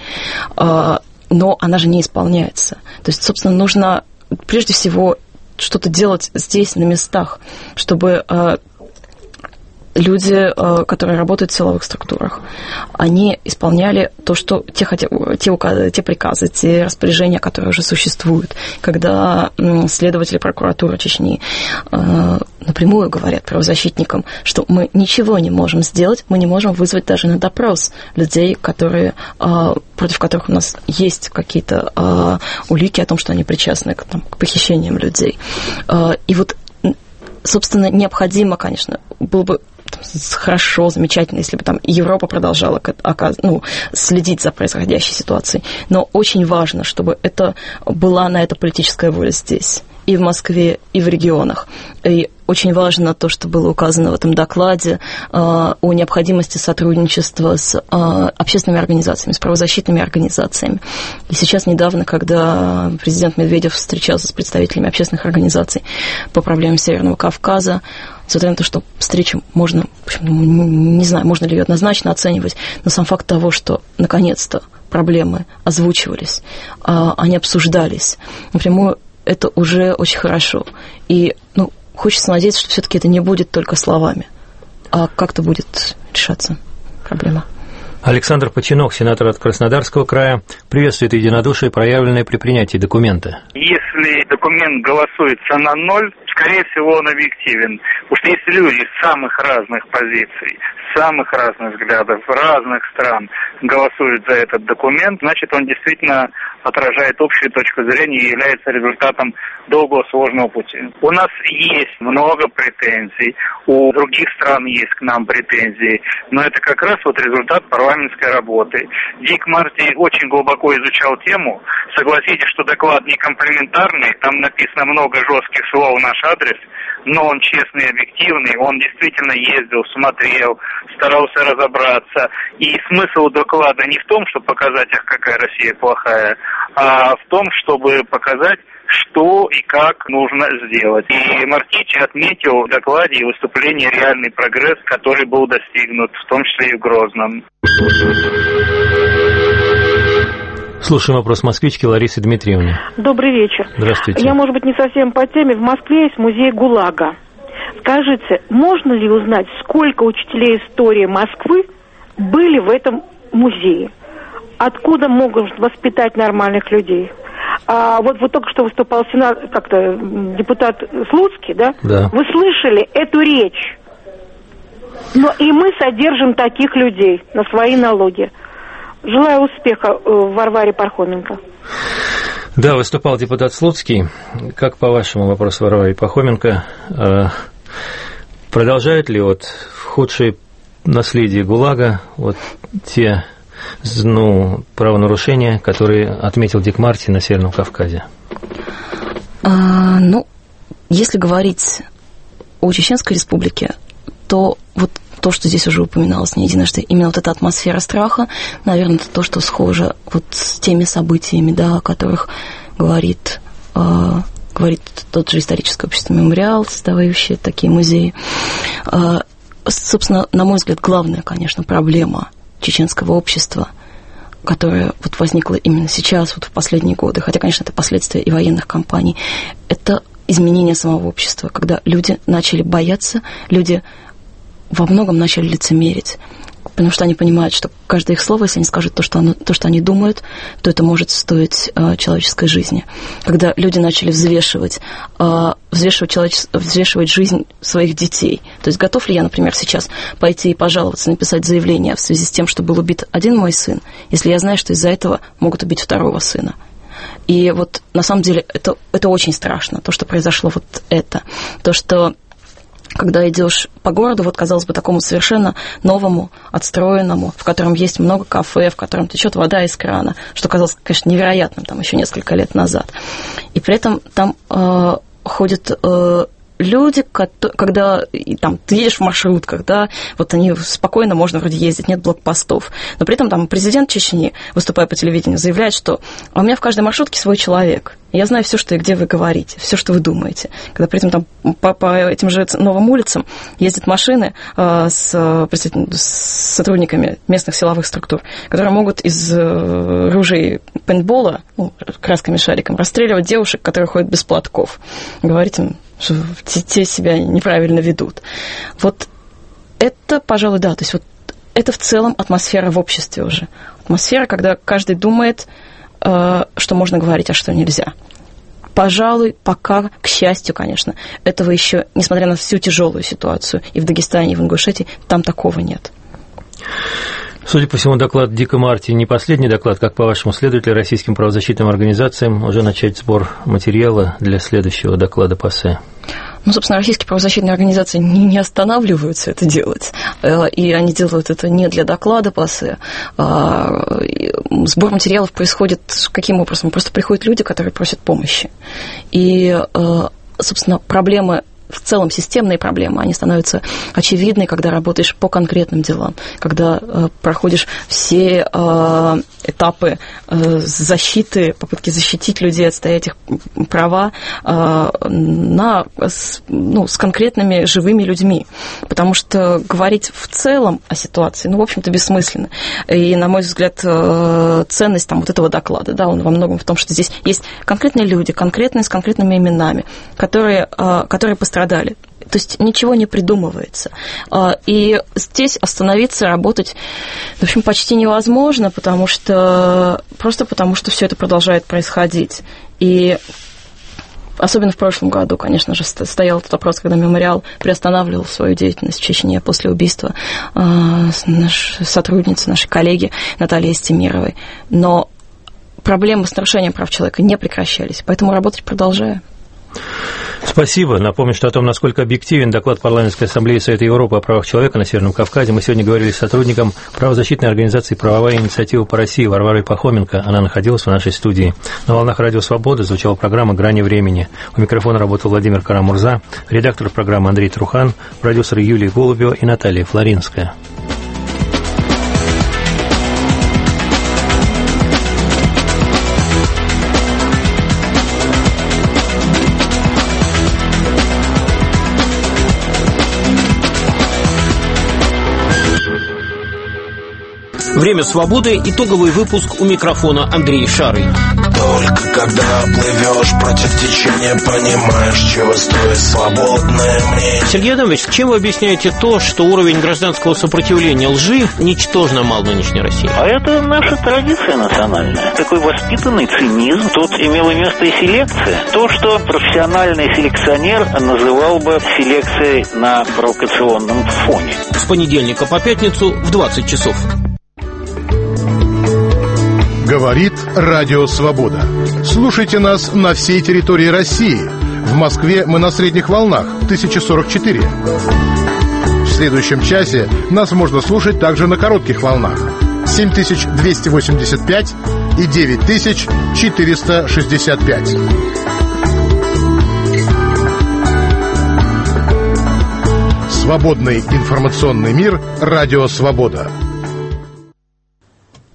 Но она же не исполняется. То есть, собственно, нужно прежде всего что-то делать здесь, на местах, чтобы люди, которые работают в силовых структурах, они исполняли то, что те приказы, те распоряжения, которые уже существуют. Когда следователи прокуратуры Чечни напрямую говорят правозащитникам, что мы ничего не можем сделать, мы не можем вызвать даже на допрос людей, против которых у нас есть какие-то улики о том, что они причастны к похищениям людей. И вот, собственно, необходимо, конечно, было бы хорошо, замечательно, если бы там Европа продолжала следить за происходящей ситуацией. Но очень важно, чтобы была на это политическая воля здесь, и в Москве, и в регионах. И очень важно то, что было указано в этом докладе о необходимости сотрудничества с общественными организациями, с правозащитными организациями. И сейчас недавно, когда президент Медведев встречался с представителями общественных организаций по проблемам Северного Кавказа, несмотря на то, что встречу можно, не знаю, можно ли ее однозначно оценивать, но сам факт того, что наконец-то проблемы озвучивались, они обсуждались напрямую, это уже очень хорошо. И, хочется надеяться, что все-таки это не будет только словами, а как-то будет решаться проблема. Александр Починок, сенатор от Краснодарского края, приветствует единодушие, проявленное при принятии документа. Если документ голосуется на 0, скорее всего, он объективен. Потому что если люди с самых разных позиций, самых разных взглядов, разных стран голосуют за этот документ, значит, он действительно отражает общую точку зрения и является результатом долгого сложного пути. У нас есть много претензий, у других стран есть к нам претензии, но это как раз результат парламентской работы. Дик Марти очень глубоко изучал тему. Согласитесь, что доклад не комплиментарный, там написано много жестких слов в наш адрес, но он честный и объективный, он действительно ездил, смотрел, старался разобраться. И смысл доклада не в том, чтобы показать, какая Россия плохая, а в том, чтобы показать, что и как нужно сделать. И Мартичи отметил в докладе и выступлении реальный прогресс, который был достигнут, в том числе и в Грозном. Слушаем вопрос москвички Ларисы Дмитриевны. Добрый вечер. Здравствуйте. Я, может быть, не совсем по теме. В Москве есть музей ГУЛАГа. Скажите, можно ли узнать, сколько учителей истории Москвы были в этом музее? Откуда могут воспитать нормальных людей? Вот только что выступал депутат Слуцкий, да? Да. Вы слышали эту речь? Но и мы содержим таких людей на свои налоги. Желаю успеха Варваре Пархоменко. Да, выступал депутат Слуцкий. Как по вашему вопросу, Варваре Пархоменко, продолжают ли худшие наследие ГУЛАГа те правонарушения, которые отметил Дик Марти на Северном Кавказе? Если говорить о Чеченской Республике, то то, что здесь уже упоминалось не единожды, именно эта атмосфера страха, наверное, это то, что схоже с теми событиями, о которых говорит тот же историческое общество «Мемориал», создавающее такие музеи. Собственно, на мой взгляд, главная, конечно, проблема чеченского общества, которая возникла именно сейчас, в последние годы, хотя, конечно, это последствия и военных кампаний, это изменение самого общества, когда люди начали бояться, люди во многом начали лицемерить, потому что они понимают, что каждое их слово, если они скажут то, что они думают, то это может стоить человеческой жизни. Когда люди начали взвешивать жизнь своих детей. То есть готов ли я, например, сейчас пойти и пожаловаться, написать заявление в связи с тем, что был убит один мой сын, если я знаю, что из-за этого могут убить второго сына. И вот на самом деле это очень страшно, то, что произошло вот это. То, что когда идешь по городу, вот, казалось бы, такому совершенно новому, отстроенному, в котором есть много кафе, в котором течет вода из крана, что казалось, конечно, невероятным там еще несколько лет назад. И при этом там ходят люди, когда там, ты едешь в маршрутках, да, вот они спокойно, можно вроде ездить, нет блокпостов, но при этом там президент Чечни, выступая по телевидению, заявляет, что у меня в каждой маршрутке свой человек, я знаю все, что и где вы говорите, все, что вы думаете. Когда при этом там по этим же новым улицам ездят машины с сотрудниками местных силовых структур, которые могут из ружей пейнтбола, красками, шариком, расстреливать девушек, которые ходят без платков, говорить им, что те себя неправильно ведут. Вот это, пожалуй, да, то есть вот это в целом атмосфера в обществе уже. Атмосфера, когда каждый думает, что можно говорить, а что нельзя. Пожалуй, пока, к счастью, конечно, этого еще, несмотря на всю тяжелую ситуацию и в Дагестане, и в Ингушетии, там такого нет. Судя по всему, доклад Дика Марти не последний доклад. Как, по-вашему, следует ли российским правозащитным организациям уже начать сбор материала для следующего доклада ПАСЕ? Ну, собственно, российские правозащитные организации не останавливаются это делать, и они делают это не для доклада ПАСЕ. Сбор материалов происходит каким образом? Просто приходят люди, которые просят помощи. И, собственно, проблемы, в целом системные проблемы, они становятся очевидны, когда работаешь по конкретным делам, когда проходишь все этапы защиты, попытки защитить людей, отстоять их права с конкретными живыми людьми. Потому что говорить в целом о ситуации, в общем-то, бессмысленно. И, на мой взгляд, ценность вот этого доклада, да, он во многом в том, что здесь есть конкретные люди, конкретные, с конкретными именами, которые пострадали. То есть ничего не придумывается. И здесь остановиться, работать, в общем, почти невозможно, потому что все это продолжает происходить. И особенно в прошлом году, конечно же, стоял этот вопрос, когда мемориал приостанавливал свою деятельность в Чечне после убийства нашей сотрудницы, нашей коллеги Натальи Истемировой. Но проблемы с нарушением прав человека не прекращались, поэтому работать продолжаем. Спасибо. Напомню, что о том, насколько объективен доклад Парламентской ассамблеи Совета Европы о правах человека на Северном Кавказе, мы сегодня говорили с сотрудником правозащитной организации «Правовая инициатива по России» Варварой Пахоменко. Она находилась в нашей студии. На волнах Радио Свобода звучала программа «Грани времени». У микрофона работал Владимир Карамурза, редактор программы Андрей Трухан, продюсеры Юлия Голубева и Наталья Флоринская. Время свободы. Итоговый выпуск, у микрофона Андрей Шарый. Только когда плывешь против течения, понимаешь, чего стоит свободное мнение. Сергей Адамович, чем вы объясняете то, что уровень гражданского сопротивления лжи ничтожно мал в нынешней России? А это наша традиция национальная. Такой воспитанный цинизм. Тут имела место и селекция. То, что профессиональный селекционер называл бы селекцией на провокационном фоне. С понедельника по пятницу в 20 часов. Говорит Радио Свобода. Слушайте нас на всей территории России. В Москве мы на средних волнах 1044. В следующем часе нас можно слушать также на коротких волнах 7285 и 9465. Свободный информационный мир. Радио Свобода.